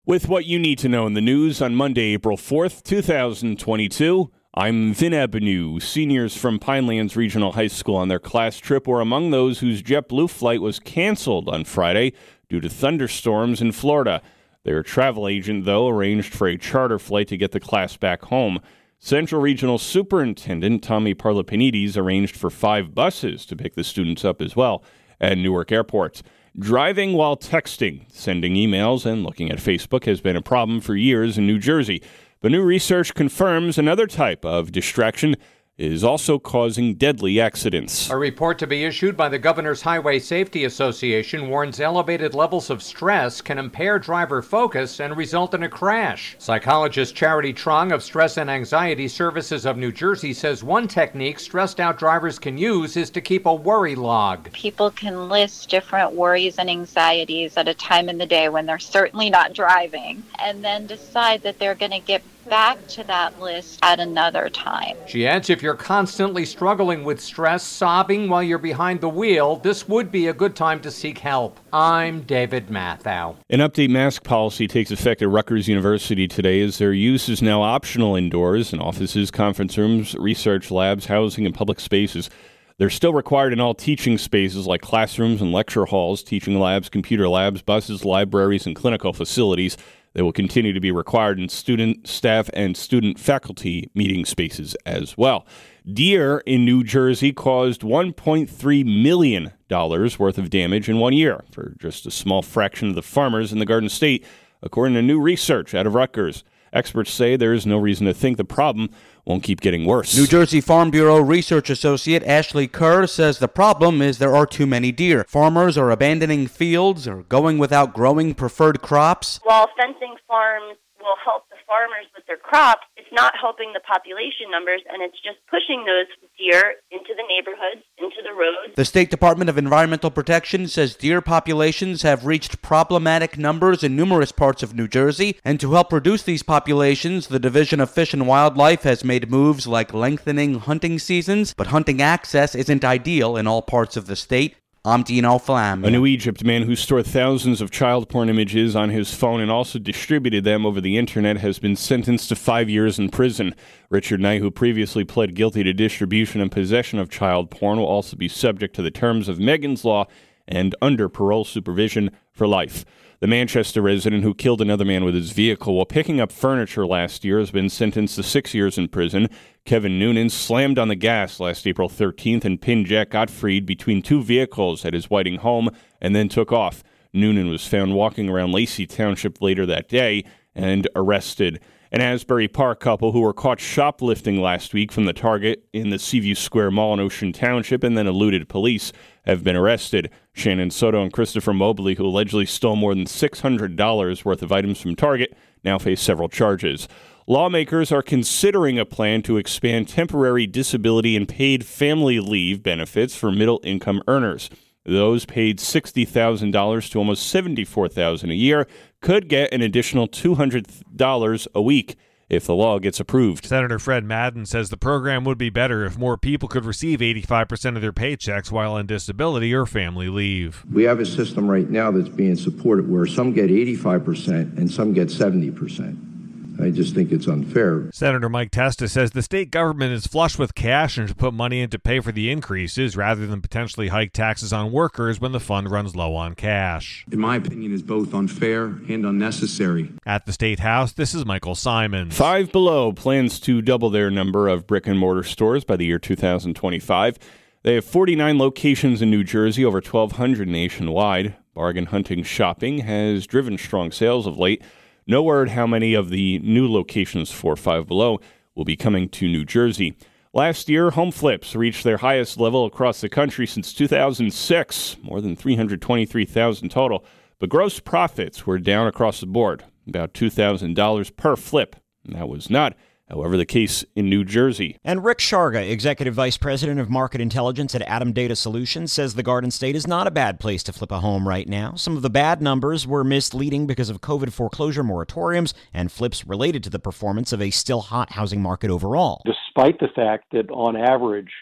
With what you need to know in the news on Monday, April 4th, 2022, I'm Vin Abenu. Seniors from Pinelands Regional High School on their class trip were among those whose JetBlue flight was canceled on Friday due to thunderstorms in Florida. Their travel agent, though, arranged for a charter flight to get the class back home. Central Regional Superintendent Tommy Parlapinides arranged for 5 buses to pick the students up as well at Newark Airport. Driving while texting, sending emails, and looking at Facebook has been a problem for years in New Jersey. But new research confirms another type of distraction is also causing deadly accidents. A report to be issued by the Governor's Highway Safety Association warns elevated levels of stress can impair driver focus and result in a crash. Psychologist Charity Trong of Stress and Anxiety Services of New Jersey says one technique stressed out drivers can use is to keep a worry log. People can list different worries and anxieties at a time in the day when they're certainly not driving, and then decide that they're going to get back to that list at another time. She adds if you're constantly struggling with stress, sobbing while you're behind the wheel, this would be a good time to seek help. I'm David Matthau. An update mask policy takes effect at Rutgers University today as their use is now optional indoors in offices, conference rooms, research labs, housing, and public spaces. They're still required in all teaching spaces like classrooms and lecture halls, teaching labs, computer labs, buses, libraries, and clinical facilities. They will continue to be required in student, staff, and student faculty meeting spaces as well. Deer in New Jersey caused $1.3 million worth of damage in 1 year for just a small fraction of the farmers in the Garden State, according to new research out of Rutgers. Experts say there is no reason to think the problem won't keep getting worse. New Jersey Farm Bureau Research Associate Ashley Kerr says the problem is there are too many deer. Farmers are abandoning fields or going without growing preferred crops. While fencing farms will help the farmers with their crops, it's not helping the population numbers, and it's just pushing those deer into the neighborhoods, into the roads. The State Department of Environmental Protection says deer populations have reached problematic numbers in numerous parts of New Jersey, and to help reduce these populations, the Division of Fish and Wildlife has made moves like lengthening hunting seasons, but hunting access isn't ideal in all parts of the state. I'm Dino Flam. A New Egypt man who stored thousands of child porn images on his phone and also distributed them over the internet has been sentenced to 5 years in prison. Richard Knight, who previously pled guilty to distribution and possession of child porn, will also be subject to the terms of Megan's Law and under parole supervision for life. The Manchester resident who killed another man with his vehicle while picking up furniture last year has been sentenced to 6 years in prison. Kevin Noonan slammed on the gas last April 13th and pinned Jack Gottfried between 2 vehicles at his Whiting home and then took off. Noonan was found walking around Lacey Township later that day and arrested. An Asbury Park couple who were caught shoplifting last week from the Target in the Seaview Square Mall in Ocean Township and then eluded police have been arrested. Shannon Soto and Christopher Mobley, who allegedly stole more than $600 worth of items from Target, now face several charges. Lawmakers are considering a plan to expand temporary disability and paid family leave benefits for middle-income earners. Those paid $60,000 to almost $74,000 a year could get an additional $200 a week if the law gets approved. Senator Fred Madden says the program would be better if more people could receive 85% of their paychecks while on disability or family leave. We have a system right now that's being supported where some get 85% and some get 70%. I just think it's unfair. Senator Mike Testa says the state government is flush with cash and should put money in to pay for the increases rather than potentially hike taxes on workers when the fund runs low on cash. In my opinion, is both unfair and unnecessary. At the State House, this is Michael Simons. Five Below plans to double their number of brick-and-mortar stores by the year 2025. They have 49 locations in New Jersey, over 1,200 nationwide. Bargain hunting shopping has driven strong sales of late. No word how many of the new locations for Five Below will be coming to New Jersey. Last year, home flips reached their highest level across the country since 2006, more than 323,000 total. But gross profits were down across the board, about $2,000 per flip. And that was not, however, the case in New Jersey. And Rick Sharga, Executive Vice President of Market Intelligence at Atom Data Solutions, says the Garden State is not a bad place to flip a home right now. Some of the bad numbers were misleading because of COVID foreclosure moratoriums and flips related to the performance of a still hot housing market overall. Despite the fact that on average,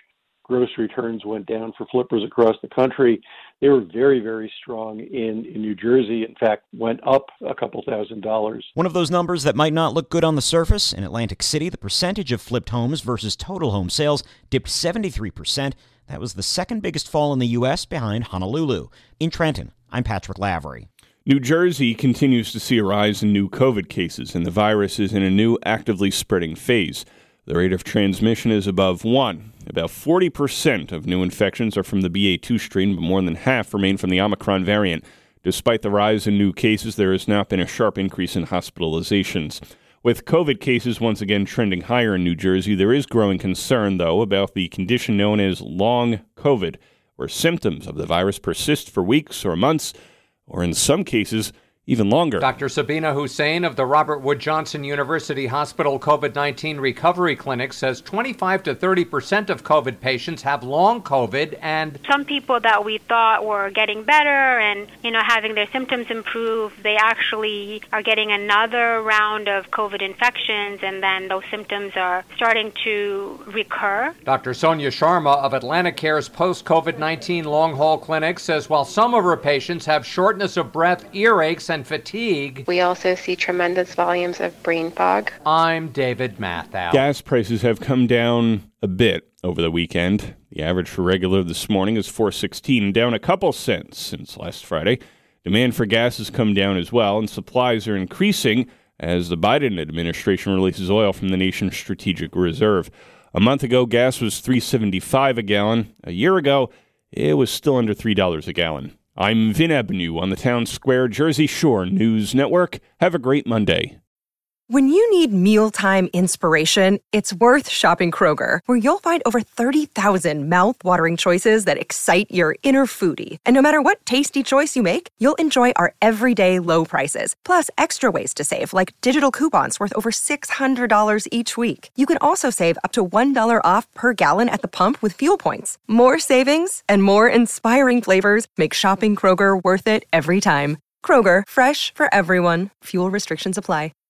gross returns went down for flippers across the country. They were very, very strong in New Jersey. In fact, went up a couple $1,000s. One of those numbers that might not look good on the surface, in Atlantic City, the percentage of flipped homes versus total home sales dipped 73%. That was the second biggest fall in the U.S. behind Honolulu. In Trenton, I'm Patrick Lavery. New Jersey continues to see a rise in new COVID cases, and the virus is in a new actively spreading phase. The rate of transmission is above 1. About 40% of new infections are from the BA2 strain, but more than half remain from the Omicron variant. Despite the rise in new cases, there has not been a sharp increase in hospitalizations. With COVID cases once again trending higher in New Jersey, there is growing concern, though, about the condition known as long COVID, where symptoms of the virus persist for weeks or months, or in some cases, even longer. Dr. Sabina Hussein of the Robert Wood Johnson University Hospital COVID-19 Recovery Clinic says 25 to 30% of COVID patients have long COVID, and some people that we thought were getting better and, having their symptoms improve, they actually are getting another round of COVID infections, and then those symptoms are starting to recur. Dr. Sonia Sharma of AtlantiCare's post-COVID-19 long-haul clinic says while some of her patients have shortness of breath, earaches, and fatigue, we also see tremendous volumes of brain fog. I'm David Matthau. Gas prices have come down a bit over the weekend. The average for regular this morning is $4.16, down a couple cents since last Friday. Demand for gas has come down as well, and supplies are increasing as the Biden administration releases oil from the nation's strategic reserve. A month ago, gas was $3.75 a gallon. A year ago, it was still under $3 a gallon. I'm Vin Avenue on the Town Square Jersey Shore News Network. Have a great Monday. When you need mealtime inspiration, it's worth shopping Kroger, where you'll find over 30,000 mouth-watering choices that excite your inner foodie. And no matter what tasty choice you make, you'll enjoy our everyday low prices, plus extra ways to save, like digital coupons worth over $600 each week. You can also save up to $1 off per gallon at the pump with fuel points. More savings and more inspiring flavors make shopping Kroger worth it every time. Kroger, fresh for everyone. Fuel restrictions apply.